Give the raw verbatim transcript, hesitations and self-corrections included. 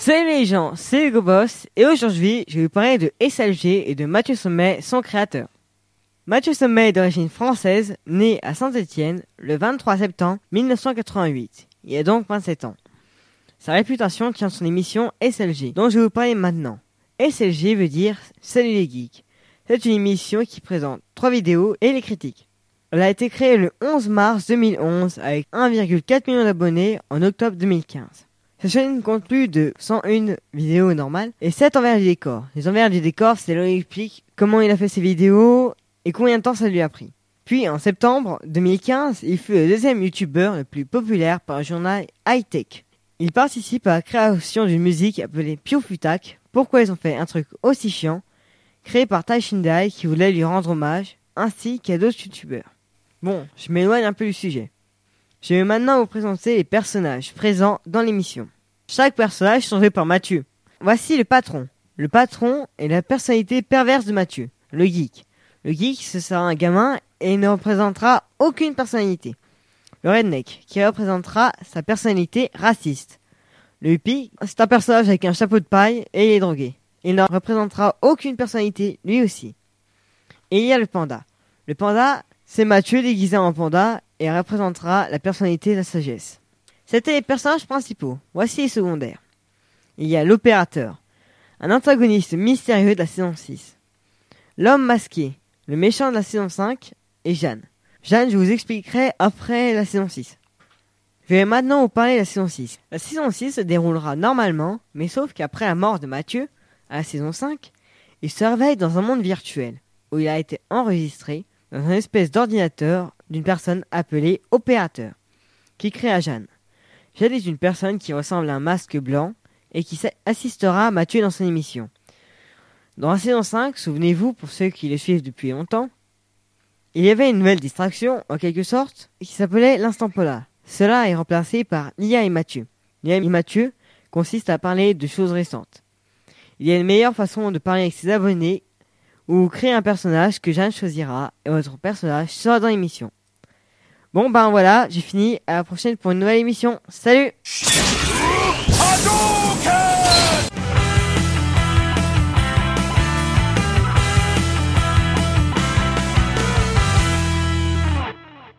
Salut les gens, c'est Hugo Boss et aujourd'hui je vais vous parler de S L G et de Mathieu Sommet, son créateur. Mathieu Sommet est d'origine française, né à Saint-Étienne le vingt-trois septembre mille neuf cent quatre-vingt-huit. Il a donc vingt-sept ans. Sa réputation tient de son émission S L G, dont je vais vous parler maintenant. S L G veut dire Salut les geeks. C'est une émission qui présente trois vidéos et les critiques. Elle a été créée le onze mars deux mille onze avec un virgule quatre million d'abonnés en octobre deux mille quinze. Cette chaîne compte plus de cent une vidéos normales et sept envers du décor. Les envers du décor, c'est là où il explique comment il a fait ses vidéos et combien de temps ça lui a pris. Puis en septembre deux mille quinze, il fut le deuxième youtubeur le plus populaire par le journal High Tech. Il participe à la création d'une musique appelée Pio Futak. Pourquoi ils ont fait un truc aussi chiant, créé par Tai Shindai qui voulait lui rendre hommage, ainsi qu'à d'autres youtubeurs. Bon, je m'éloigne un peu du sujet. Je vais maintenant vous présenter les personnages présents dans l'émission. Chaque personnage sont joués par Mathieu. Voici le patron. Le patron est la personnalité perverse de Mathieu, le geek. Le geek, ce sera un gamin et il ne représentera aucune personnalité. Le redneck, qui représentera sa personnalité raciste. Le hippie, c'est un personnage avec un chapeau de paille et il est drogué. Il ne représentera aucune personnalité, lui aussi. Et il y a le panda. Le panda, c'est Mathieu déguisé en panda et représentera la personnalité de la sagesse. C'étaient les personnages principaux. Voici les secondaires. Il y a l'opérateur, un antagoniste mystérieux de la saison six. L'homme masqué, le méchant de la saison cinq, et Jeanne. Jeanne, je vous expliquerai après la saison six. Je vais maintenant vous parler de la saison six. La saison six se déroulera normalement, mais sauf qu'après la mort de Mathieu, à la saison cinq, il se réveille dans un monde virtuel, où il a été enregistré dans une espèce d'ordinateur d'une personne appelée opérateur, qui créa Jeanne. Jeanne est une personne qui ressemble à un masque blanc et qui assistera à Mathieu dans son émission. Dans la saison cinq, souvenez-vous, pour ceux qui le suivent depuis longtemps, il y avait une nouvelle distraction, en quelque sorte, qui s'appelait l'instant polar. Cela est remplacé par Lia et Mathieu. Lia et Mathieu consiste à parler de choses récentes. Il y a une meilleure façon de parler avec ses abonnés ou créer un personnage que Jeanne choisira et votre personnage sera dans l'émission. Bon ben voilà, j'ai fini, à la prochaine pour une nouvelle émission. Salut!